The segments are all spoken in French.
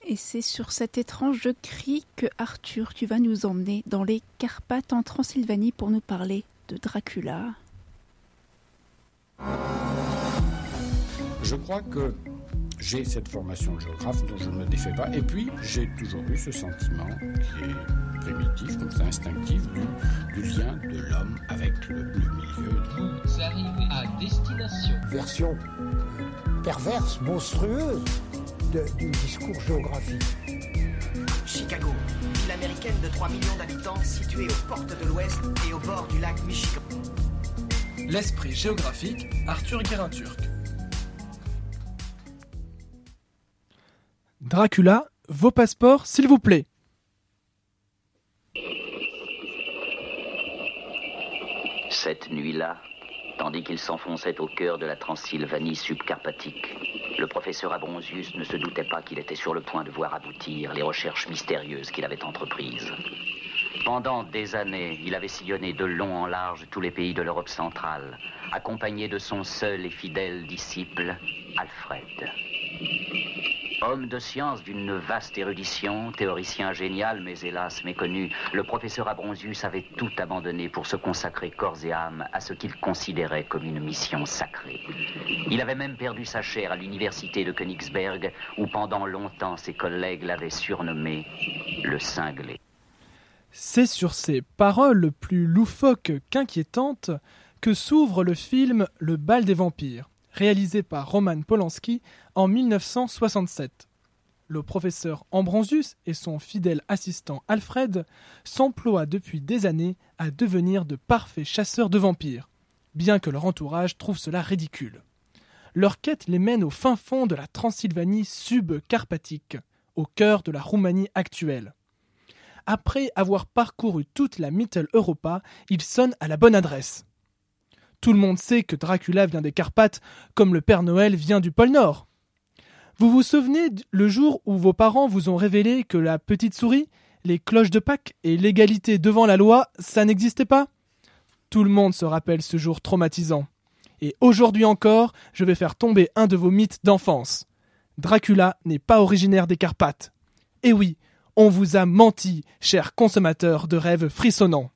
Et c'est sur cet étrange cri que Arthur, tu vas nous emmener dans les Carpates en Transylvanie pour nous parler de Dracula. Je crois que j'ai cette formation de géographe dont je ne me défais pas. Et puis, j'ai toujours eu ce sentiment qui est primitif, comme ça, instinctif, du lien de l'homme avec le milieu. Vous arrivez à destination. Version perverse, monstrueuse du discours géographique. Chicago, ville américaine de 3 millions d'habitants située aux portes de l'Ouest et au bord du lac Michigan. L'esprit géographique, Arthur Guérin-Turc. Dracula, vos passeports, s'il vous plaît. Cette nuit-là, tandis qu'il s'enfonçait au cœur de la Transylvanie subcarpatique, le professeur Abronsius ne se doutait pas qu'il était sur le point de voir aboutir les recherches mystérieuses qu'il avait entreprises. Pendant des années, il avait sillonné de long en large tous les pays de l'Europe centrale, accompagné de son seul et fidèle disciple, Alfred. Homme de science d'une vaste érudition, théoricien génial mais hélas méconnu, le professeur Abronsius avait tout abandonné pour se consacrer corps et âme à ce qu'il considérait comme une mission sacrée. Il avait même perdu sa chaire à l'université de Königsberg, où pendant longtemps ses collègues l'avaient surnommé le cinglé. C'est sur ces paroles plus loufoques qu'inquiétantes que s'ouvre le film Le bal des vampires, réalisé par Roman Polanski en 1967. Le professeur Ambrosius et son fidèle assistant Alfred s'emploient depuis des années à devenir de parfaits chasseurs de vampires, bien que leur entourage trouve cela ridicule. Leur quête les mène au fin fond de la Transylvanie subcarpatique, au cœur de la Roumanie actuelle. Après avoir parcouru toute la Mittel Europa, ils sonnent à la bonne adresse. Tout le monde sait que Dracula vient des Carpates, comme le Père Noël vient du pôle Nord. Vous vous souvenez le jour où vos parents vous ont révélé que la petite souris, les cloches de Pâques et l'égalité devant la loi, ça n'existait pas ? Tout le monde se rappelle ce jour traumatisant. Et aujourd'hui encore, je vais faire tomber un de vos mythes d'enfance. Dracula n'est pas originaire des Carpates. Et oui, on vous a menti, chers consommateurs de rêves frissonnants.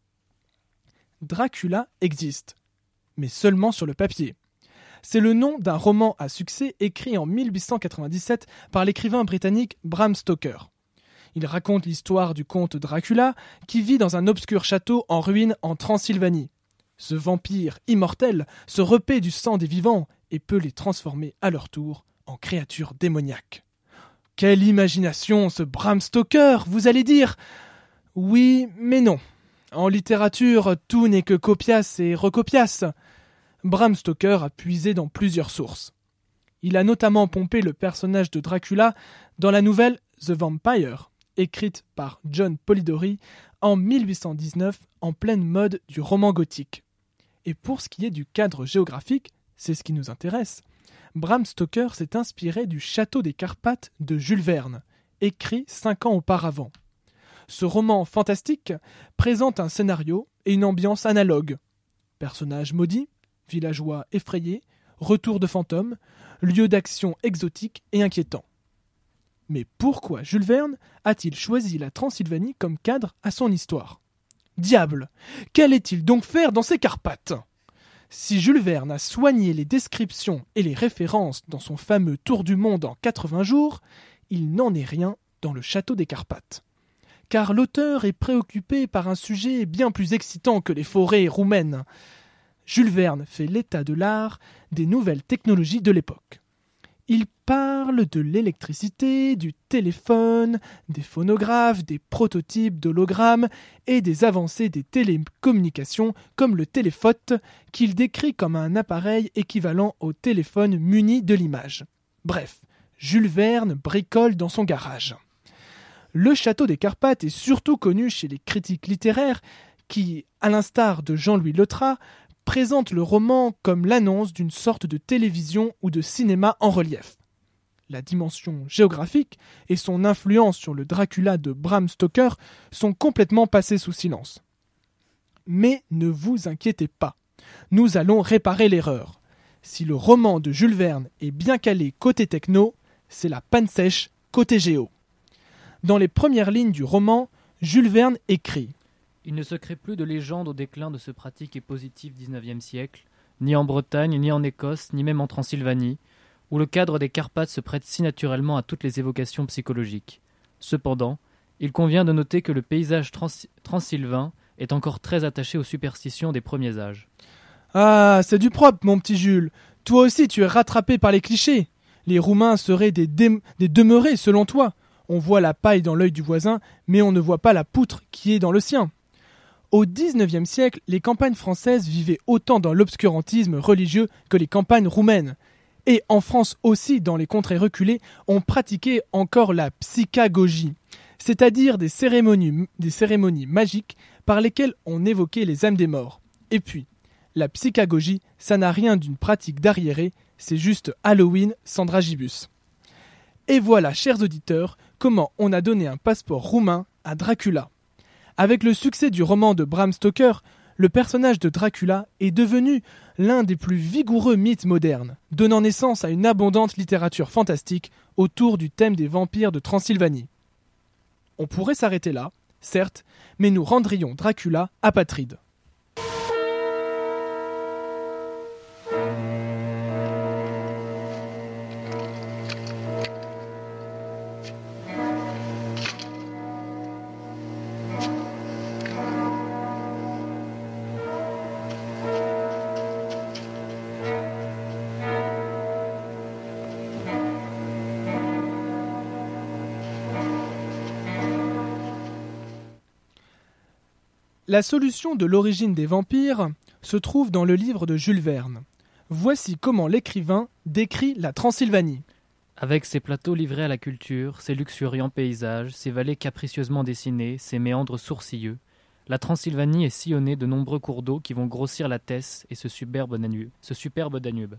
Dracula existe, mais seulement sur le papier. C'est le nom d'un roman à succès écrit en 1897 par l'écrivain britannique Bram Stoker. Il raconte l'histoire du comte Dracula qui vit dans un obscur château en ruine en Transylvanie. Ce vampire immortel se repaît du sang des vivants et peut les transformer à leur tour en créatures démoniaques. Quelle imagination, ce Bram Stoker, vous allez dire ? Oui, mais non. En littérature, tout n'est que copias et recopias. Bram Stoker a puisé dans plusieurs sources. Il a notamment pompé le personnage de Dracula dans la nouvelle The Vampire, écrite par John Polidori en 1819 en pleine mode du roman gothique. Et pour ce qui est du cadre géographique, c'est ce qui nous intéresse, Bram Stoker s'est inspiré du Château des Carpates de Jules Verne, écrit 5 ans auparavant. Ce roman fantastique présente un scénario et une ambiance analogues. Personnages maudits, villageois effrayés, retour de fantômes, lieux d'action exotiques et inquiétants. Mais pourquoi Jules Verne a-t-il choisi la Transylvanie comme cadre à son histoire ? Diable, qu'allait-il donc faire dans ces Carpates ? Si Jules Verne a soigné les descriptions et les références dans son fameux Tour du monde en 80 jours, il n'en est rien dans le Château des Carpates. Car l'auteur est préoccupé par un sujet bien plus excitant que les forêts roumaines. Jules Verne fait l'état de l'art des nouvelles technologies de l'époque. Il parle de l'électricité, du téléphone, des phonographes, des prototypes d'hologrammes et des avancées des télécommunications comme le téléphote qu'il décrit comme un appareil équivalent au téléphone muni de l'image. Bref, Jules Verne bricole dans son garage. Le Château des Carpates est surtout connu chez les critiques littéraires qui, à l'instar de Jean-Louis Letras, présente le roman comme l'annonce d'une sorte de télévision ou de cinéma en relief. La dimension géographique et son influence sur le Dracula de Bram Stoker sont complètement passées sous silence. Mais ne vous inquiétez pas, nous allons réparer l'erreur. Si le roman de Jules Verne est bien calé côté techno, c'est la panne sèche côté géo. Dans les premières lignes du roman, Jules Verne écrit « Il ne se crée plus de légende au déclin de ce pratique et positif XIXe siècle, ni en Bretagne, ni en Écosse, ni même en Transylvanie, où le cadre des Carpates se prête si naturellement à toutes les évocations psychologiques. Cependant, il convient de noter que le paysage transsylvain est encore très attaché aux superstitions des premiers âges. » Ah, c'est du propre, mon petit Jules. Toi aussi, tu es rattrapé par les clichés. Les Roumains seraient des demeurés, selon toi. On voit la paille dans l'œil du voisin, mais on ne voit pas la poutre qui est dans le sien. Au XIXe siècle, les campagnes françaises vivaient autant dans l'obscurantisme religieux que les campagnes roumaines. Et en France aussi, dans les contrées reculées, on pratiquait encore la psychagogie, c'est-à-dire des cérémonies magiques par lesquelles on évoquait les âmes des morts. Et puis, la psychagogie, ça n'a rien d'une pratique d'arriéré, c'est juste Halloween sans dragibus. Et voilà, chers auditeurs, comment on a donné un passeport roumain à Dracula. Avec le succès du roman de Bram Stoker, le personnage de Dracula est devenu l'un des plus vigoureux mythes modernes, donnant naissance à une abondante littérature fantastique autour du thème des vampires de Transylvanie. On pourrait s'arrêter là, certes, mais nous rendrions Dracula apatride. La solution de l'origine des vampires se trouve dans le livre de Jules Verne. Voici comment l'écrivain décrit la Transylvanie. Avec ses plateaux livrés à la culture, ses luxuriants paysages, ses vallées capricieusement dessinées, ses méandres sourcilleux, la Transylvanie est sillonnée de nombreux cours d'eau qui vont grossir la Thèse et ce superbe Danube.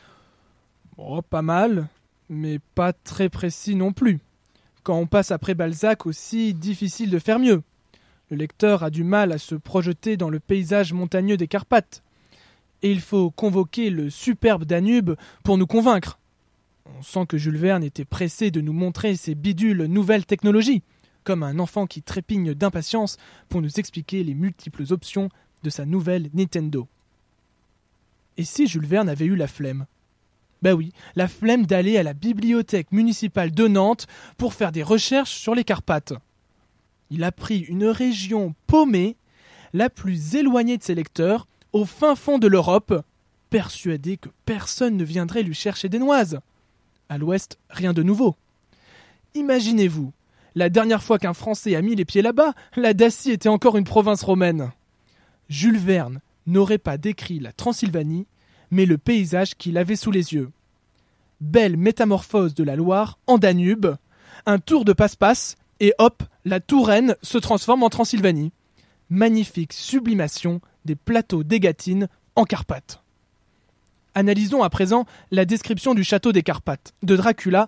Oh, pas mal, mais pas très précis non plus. Quand on passe après Balzac aussi, difficile de faire mieux. Le lecteur a du mal à se projeter dans le paysage montagneux des Carpates. Et il faut convoquer le superbe Danube pour nous convaincre. On sent que Jules Verne était pressé de nous montrer ces bidules nouvelles technologies, comme un enfant qui trépigne d'impatience pour nous expliquer les multiples options de sa nouvelle Nintendo. Et si Jules Verne avait eu la flemme ? Ben oui, la flemme d'aller à la bibliothèque municipale de Nantes pour faire des recherches sur les Carpates. Il a pris une région paumée, la plus éloignée de ses lecteurs, au fin fond de l'Europe, persuadé que personne ne viendrait lui chercher des noises. À l'ouest, rien de nouveau. Imaginez-vous, la dernière fois qu'un Français a mis les pieds là-bas, la Dacie était encore une province romaine. Jules Verne n'aurait pas décrit la Transylvanie, mais le paysage qu'il avait sous les yeux. Belle métamorphose de la Loire en Danube, un tour de passe-passe, et hop, la Touraine se transforme en Transylvanie. Magnifique sublimation des plateaux d'Égatine en Carpates. Analysons à présent la description du château des Carpates, de Dracula.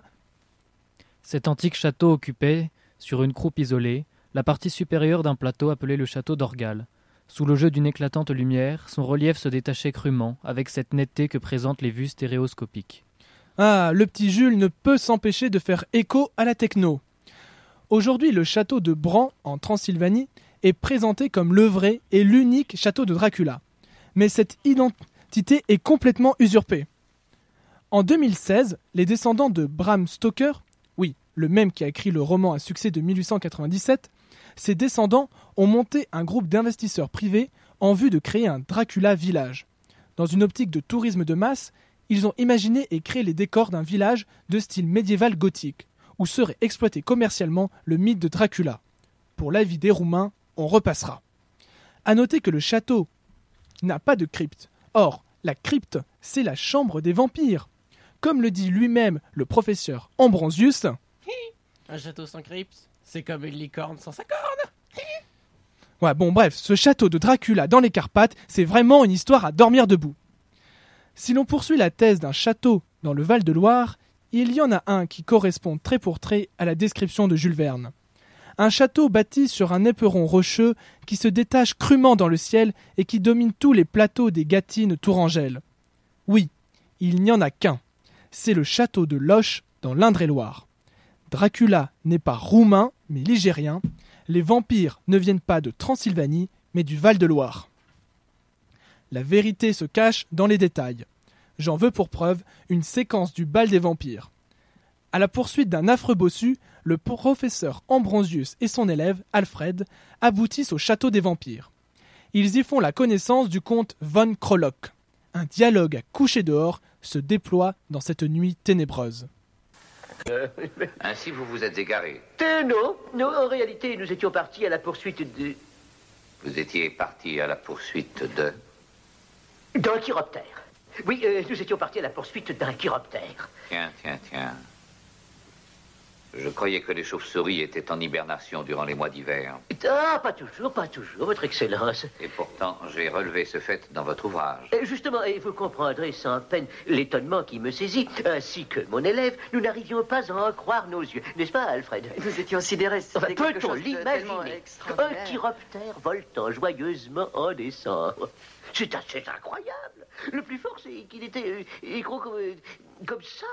Cet antique château occupait, sur une croupe isolée, la partie supérieure d'un plateau appelé le château d'Orgal. Sous le jeu d'une éclatante lumière, son relief se détachait crûment, avec cette netteté que présentent les vues stéréoscopiques. Ah, le petit Jules ne peut s'empêcher de faire écho à la techno. Aujourd'hui, le château de Bran, en Transylvanie, est présenté comme le vrai et l'unique château de Dracula. Mais cette identité est complètement usurpée. En 2016, les descendants de Bram Stoker, oui, le même qui a écrit le roman à succès de 1897, ses descendants ont monté un groupe d'investisseurs privés en vue de créer un Dracula Village. Dans une optique de tourisme de masse, ils ont imaginé et créé les décors d'un village de style médiéval gothique, où serait exploité commercialement le mythe de Dracula. Pour l'avis des Roumains, on repassera. À noter que le château n'a pas de crypte. Or, la crypte, c'est la chambre des vampires. Comme le dit lui-même le professeur Ambrosius, un château sans crypte, c'est comme une licorne sans sa corne. Ouais, bon bref, ce château de Dracula dans les Carpates, c'est vraiment une histoire à dormir debout. Si l'on poursuit la thèse d'un château dans le Val-de-Loire, il y en a un qui correspond trait pour trait à la description de Jules Verne. Un château bâti sur un éperon rocheux qui se détache crûment dans le ciel et qui domine tous les plateaux des Gâtines tourangelles. Oui, il n'y en a qu'un. C'est le château de Loches dans l'Indre-et-Loire. Dracula n'est pas roumain, Mais ligériens, les vampires ne viennent pas de Transylvanie, mais du Val-de-Loire. La vérité se cache dans les détails. J'en veux pour preuve une séquence du bal des vampires. À la poursuite d'un affreux bossu, le professeur Ambrosius et son élève, Alfred, aboutissent au château des vampires. Ils y font la connaissance du comte von Krolok. Un dialogue à coucher dehors se déploie dans cette nuit ténébreuse. Ainsi, vous vous êtes égaré. Non, en réalité, nous étions partis à la poursuite de... Vous étiez parti à la poursuite de... d'un chiroptère. Oui, nous étions partis à la poursuite d'un chiroptère. Tiens. Je croyais que les chauves-souris étaient en hibernation durant les mois d'hiver. Ah, pas toujours, votre Excellence. Et pourtant, j'ai relevé ce fait dans votre ouvrage. Justement, et vous comprendrez sans peine l'étonnement qui me saisit, ainsi que mon élève, nous n'arrivions pas à en croire nos yeux. N'est-ce pas, Alfred? Nous étions sidérés. Enfin, peut-on l'imaginer? Un chiroptère voltant joyeusement en décembre. C'est incroyable. Le plus fort, c'est qu'il était gros comme ça.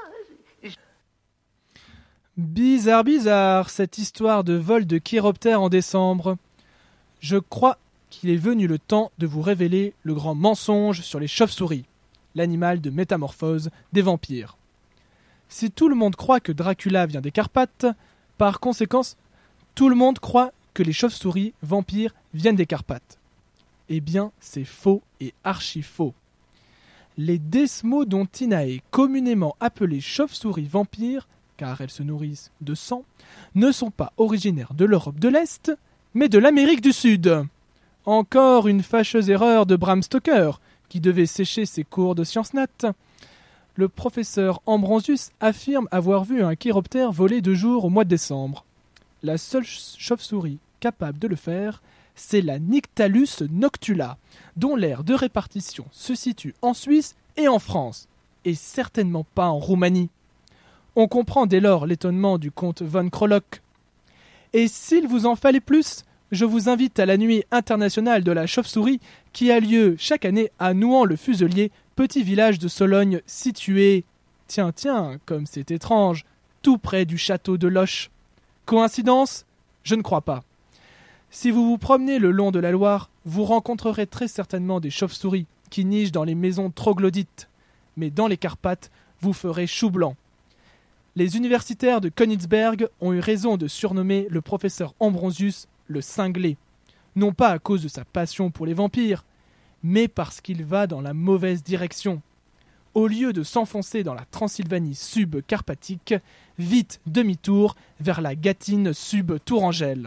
Bizarre, cette histoire de vol de chiroptère en décembre. Je crois qu'il est venu le temps de vous révéler le grand mensonge sur les chauves-souris, l'animal de métamorphose des vampires. Si tout le monde croit que Dracula vient des Carpates, par conséquence, tout le monde croit que les chauves-souris vampires viennent des Carpates. Eh bien, c'est faux et archi faux. Les Desmodontinae, communément appelés chauves-souris vampires, car elles se nourrissent de sang, ne sont pas originaires de l'Europe de l'Est, mais de l'Amérique du Sud. Encore une fâcheuse erreur de Bram Stoker, qui devait sécher ses cours de sciences nat. Le professeur Ambrosius affirme avoir vu un chiroptère voler 2 jours au mois de décembre. La seule chauve-souris capable de le faire, c'est la Nyctalus noctula, dont l'aire de répartition se situe en Suisse et en France, et certainement pas en Roumanie. On comprend dès lors l'étonnement du comte von Krolok. Et s'il vous en fallait plus, je vous invite à la nuit internationale de la chauve-souris qui a lieu chaque année à Nouan-le-Fuselier, petit village de Sologne situé, tiens, comme c'est étrange, tout près du château de Loches. Coïncidence? Je ne crois pas. Si vous vous promenez le long de la Loire, vous rencontrerez très certainement des chauves-souris qui nichent dans les maisons troglodytes. Mais dans les Carpates, vous ferez chou blanc. Les universitaires de Königsberg ont eu raison de surnommer le professeur Ambrosius le cinglé, non pas à cause de sa passion pour les vampires, mais parce qu'il va dans la mauvaise direction. Au lieu de s'enfoncer dans la Transylvanie sub-carpatique, vite demi-tour vers la Gâtine sub-tourangelle.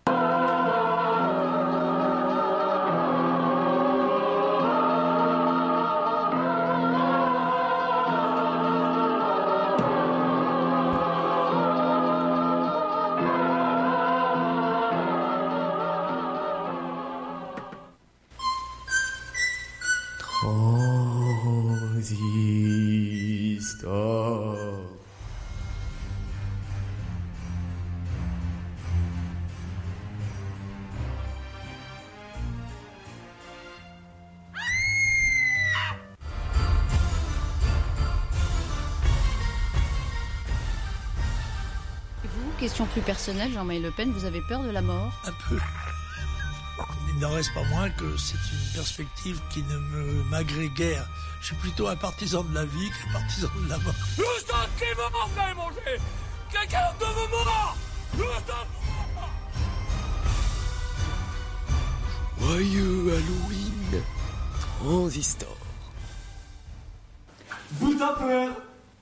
Question plus personnelle, Jean-Marie Le Pen, vous avez peur de la mort? Un peu. Il n'en reste pas moins que c'est une perspective qui ne m'agrée guère. Je suis plutôt un partisan de la vie qu'un partisan de la mort. Le sentiment, vous allez manger! Quelqu'un de vous mort! Joyeux Halloween, Transistor. Vous avez peur?